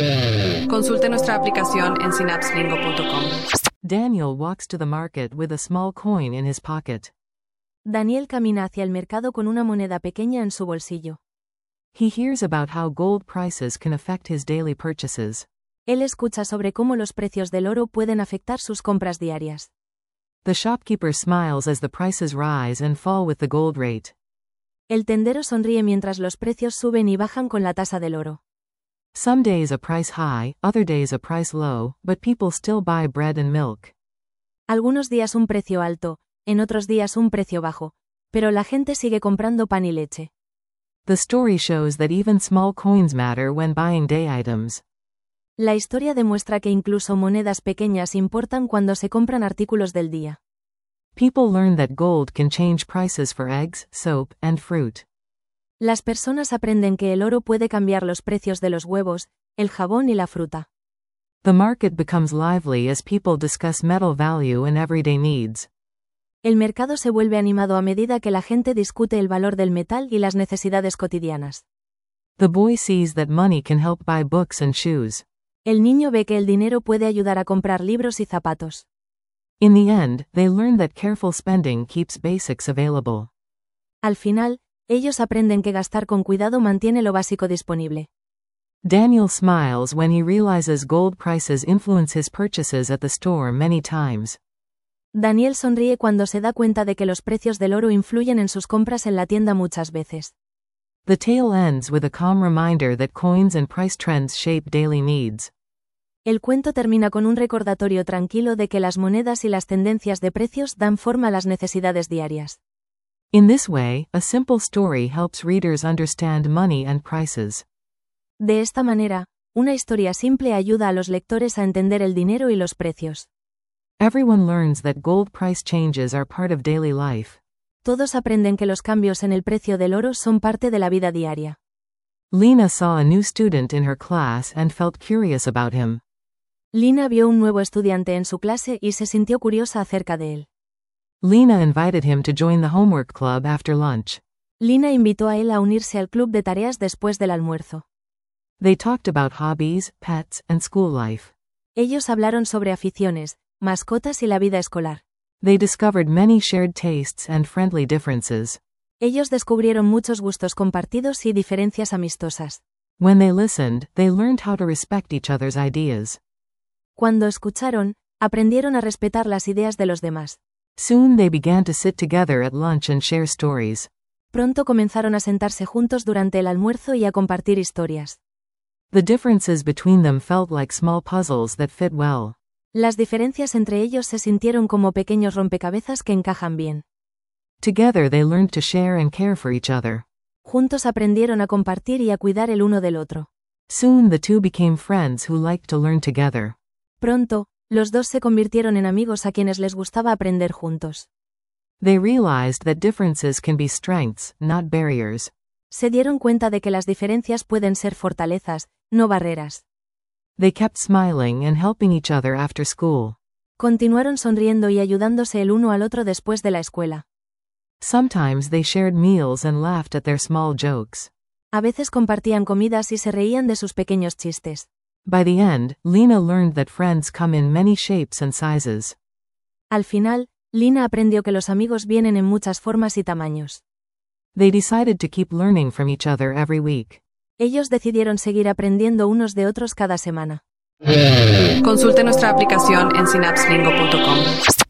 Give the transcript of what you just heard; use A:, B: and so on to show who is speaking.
A: Consulte nuestra aplicación en synapselingo.com.
B: Daniel walks to the market with a small coin in his pocket.
C: Daniel camina hacia el mercado con una moneda pequeña en su bolsillo.
B: He hears about how gold prices can affect his daily purchases.
C: Él escucha sobre cómo los precios del oro pueden afectar sus compras diarias.
B: The shopkeeper smiles as the prices rise and fall with the gold rate.
C: El tendero sonríe mientras los precios suben y bajan con la tasa del oro.
B: Some days a price high, other days a price low, but people still buy bread and milk.
C: Algunos días un precio alto, en otros días un precio bajo, pero la gente sigue comprando pan y leche.
B: The story shows that even small coins matter when buying day items.
C: La historia demuestra que incluso monedas pequeñas importan cuando se compran artículos del día.
B: People learn that gold can change prices for eggs, soap, and fruit.
C: Las personas aprenden que el oro puede cambiar los precios de los huevos, el jabón y la fruta.
B: The market becomes lively as people discuss metal value and everyday needs.
C: El mercado se vuelve animado a medida que la gente discute el valor del metal y las necesidades cotidianas.
B: The boy sees that money can help buy books and shoes.
C: El niño ve que el dinero puede ayudar a comprar libros y zapatos.
B: In the end, they learn that careful spending keeps basics available.
C: Al final, ellos aprenden que gastar con cuidado mantiene lo básico disponible.
B: Daniel smiles when he realizes gold prices influence his purchases at the store many times.
C: Daniel sonríe cuando se da cuenta de que los precios del oro influyen en sus compras en la tienda muchas veces.
B: The tale ends with a calm reminder that coins and price trends shape daily needs.
C: El cuento termina con un recordatorio tranquilo de que las monedas y las tendencias de precios dan forma a las necesidades diarias.
B: In this way, a simple story helps readers understand money and prices.
C: De esta manera, una historia simple ayuda a los lectores a entender el dinero y los precios.
B: Everyone learns that gold price changes are part of daily life.
C: Todos aprenden que los cambios en el precio del oro son parte de la vida diaria.
B: Lena saw a new student in her class and felt curious about him.
C: Lina vio un nuevo estudiante en su clase y se sintió curiosa acerca de él.
B: Lena invited him to join the homework club after lunch.
C: Lina invitó a él a unirse al club de tareas después del almuerzo.
B: They talked about hobbies, pets, and school life.
C: Ellos hablaron sobre aficiones, mascotas y la vida escolar.
B: They discovered many shared tastes and friendly differences.
C: Ellos descubrieron muchos gustos compartidos y diferencias amistosas.
B: When they listened, they learned how to respect each other's ideas.
C: Cuando escucharon, aprendieron a respetar las ideas de los demás.
B: Soon they began to sit together at lunch and share stories.
C: Pronto comenzaron a sentarse juntos durante el almuerzo y a compartir historias.
B: The differences between them felt like small puzzles that fit well.
C: Las diferencias entre ellos se sintieron como pequeños rompecabezas que encajan bien.
B: Together they learned to share and care for each other.
C: Juntos aprendieron a compartir y a cuidar el uno del otro.
B: Soon the two became friends who liked to learn together.
C: Pronto, los dos se convirtieron en amigos a quienes les gustaba aprender juntos.
B: They realized that differences can be strengths, not barriers.
C: Se dieron cuenta de que las diferencias pueden ser fortalezas, no barreras.
B: They kept smiling and helping each other after school.
C: Continuaron sonriendo y ayudándose el uno al otro después de la escuela.
B: Sometimes they shared meals and laughed at their small jokes.
C: A veces compartían comidas y se reían de sus pequeños chistes.
B: By the end, Lena learned that friends come in many shapes and sizes.
C: Al final, Lina aprendió que los amigos vienen en muchas formas y tamaños.
B: They decided to keep learning from each other every week.
C: Ellos decidieron seguir aprendiendo unos de otros cada semana.
A: Consulte nuestra aplicación en synapselingo.com.